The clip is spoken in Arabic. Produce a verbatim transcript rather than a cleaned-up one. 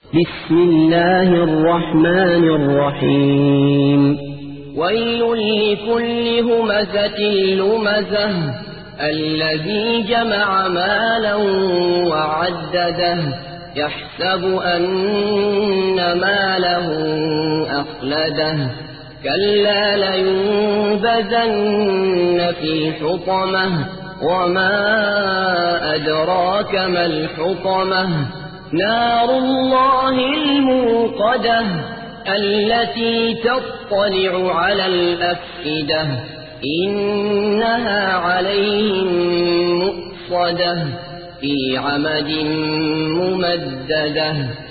بسم الله الرحمن الرحيم ويل لكل همزة لمزة الذي جمع مالا وعدده يحسب أن ماله أخلده كلا لينبذن في الحطمة وما أدراك ما الحطمة نار الله الموقدة التي تطلع على الأفئدة إنها عليهم مؤصدة في عمد ممددة